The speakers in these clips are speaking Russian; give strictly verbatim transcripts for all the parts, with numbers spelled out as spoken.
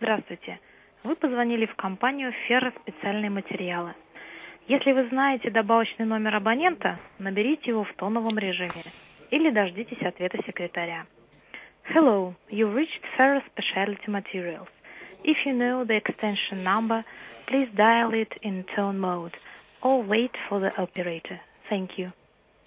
Здравствуйте. Вы позвонили в компанию «Ферро специальные материалы». Если вы знаете добавочный номер абонента, наберите его в тоновом режиме или дождитесь ответа секретаря. Hello, you've reached Ferro Specialty Materials. If you know the extension number, please dial it in tone mode or wait for the operator. Thank you.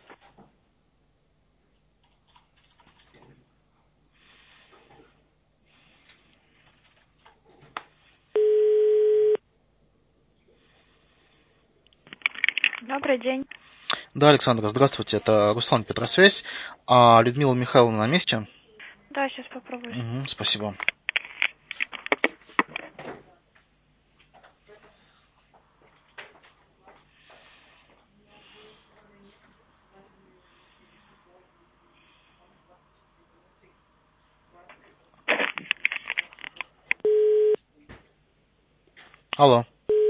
Добрый день. Да, Александра, здравствуйте. Это Руслан, Петросвязь. А Людмила Михайловна на месте? Да, сейчас попробую. Угу, спасибо. Алло.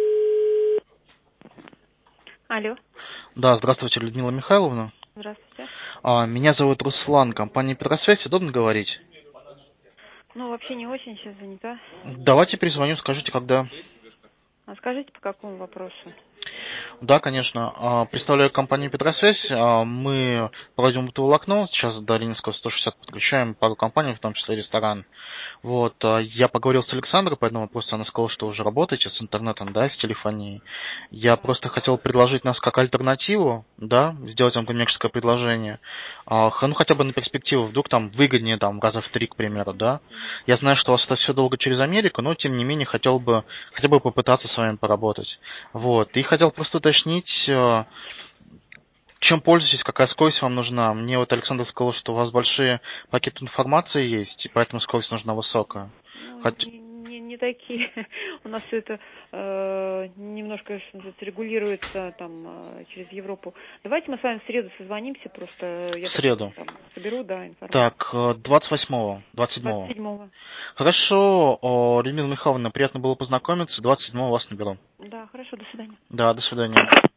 Алло. Да, здравствуйте, Людмила Михайловна. Здравствуйте. А, меня зовут Руслан, компания Петросвязь. Удобно говорить? Ну, вообще не очень, сейчас занята. Давайте перезвоню, скажите, когда. А скажите, по какому вопросу? Да, конечно. А, Представляю компанию Петросвязь. А, Мы проводим оптоволокно. Сейчас до Ленинского сто шестьдесят подключаем пару компаний, в том числе ресторан. Вот, а, я поговорил с Александрой по этому вопросу, она сказала, что уже работаете с интернетом, да, с телефонией. Я просто хотел предложить нас как альтернативу, да, сделать вам коммерческое предложение. А, х- ну, хотя бы на перспективу, вдруг там выгоднее, там, раза в три, к примеру, да. Я знаю, что у вас это все долго через Америку, но, тем не менее, хотел бы, хотя бы попытаться с вами поработать. Вот, и хотел просто уточнить, э, чем пользуетесь, какая скорость вам нужна. Мне вот Александр сказал, что у вас большие пакеты информации есть, и поэтому скорость нужна высокая. Ну, Хоть... не, не, не такие. У нас все это э, немножко что называется, регулируется там э, через Европу. Давайте мы с вами в среду созвонимся, просто В я так среду. там соберу, да, информацию. Так, э, двадцать восьмого, двадцать двадцать седьмого. седьмого. Хорошо, о, Людмила Михайловна, приятно было познакомиться. двадцать седьмого вас наберу. Да, хорошо, до свидания. Да, до свидания.